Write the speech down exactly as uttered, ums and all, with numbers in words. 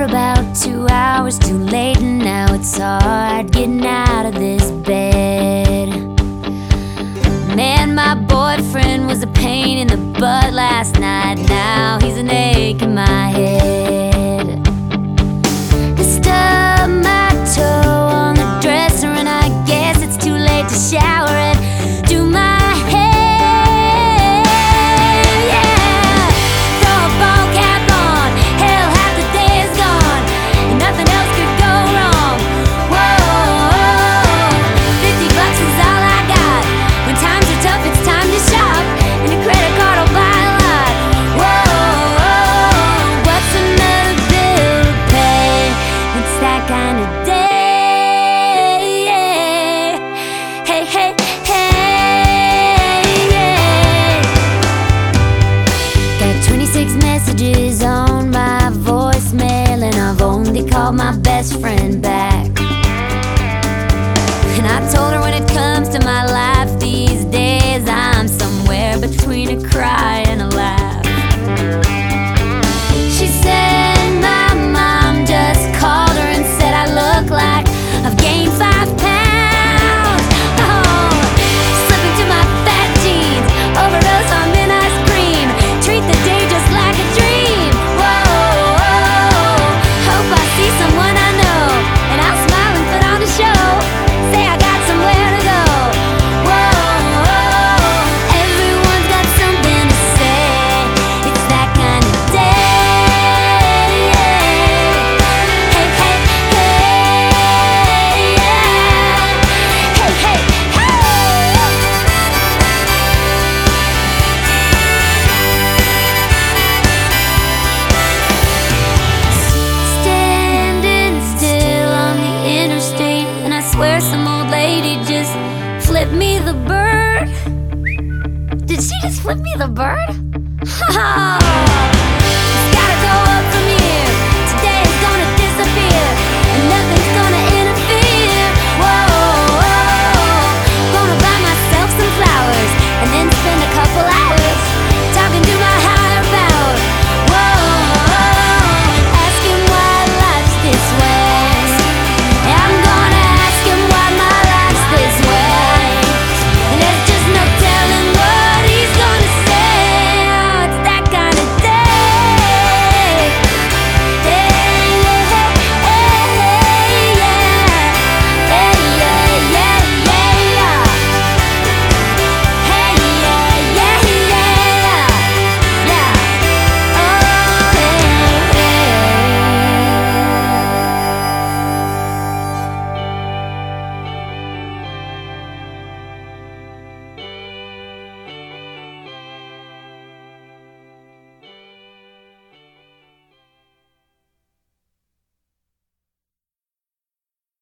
about two hours too late, and now it's hard getting out of this bed. Man, my boyfriend was a pain in the butt last night. Now he's an ache in my head. I stubbed my toe on the dresser, and I guess it's too late to shower and do my hair. Yeah, throw a ball cap on. Hell, half the day is gone, and nothing else could go wrong. Whoa, fifty bucks is all I got. When times are tough, it's time to shop, and a credit card will buy a lot. Whoa, what's another bill to pay? It's that kind of day. Hey, hey, hey, yeah. Got twenty-six messages on my voicemail, and I've only called my best friend back. And I told her when it comes to my life these days, I'm somewhere between a cry and a laugh. She said my mom just called her and said I look like I've gained five pounds. Oh, slip into my fat jeans, overdose on mint ice cream, treat the day just like a dream. Whoa, hope I see someone I know, and I'll smile and put on a show. Say I got somewhere to go. Whoa, everyone's got something to say. It's that kind of day. Hey, hey, hey, yeah. Hey, hey, standing still on the interstate, and I swear some old lady just flipped me the bird. Did she just flip me the bird? Ha ha!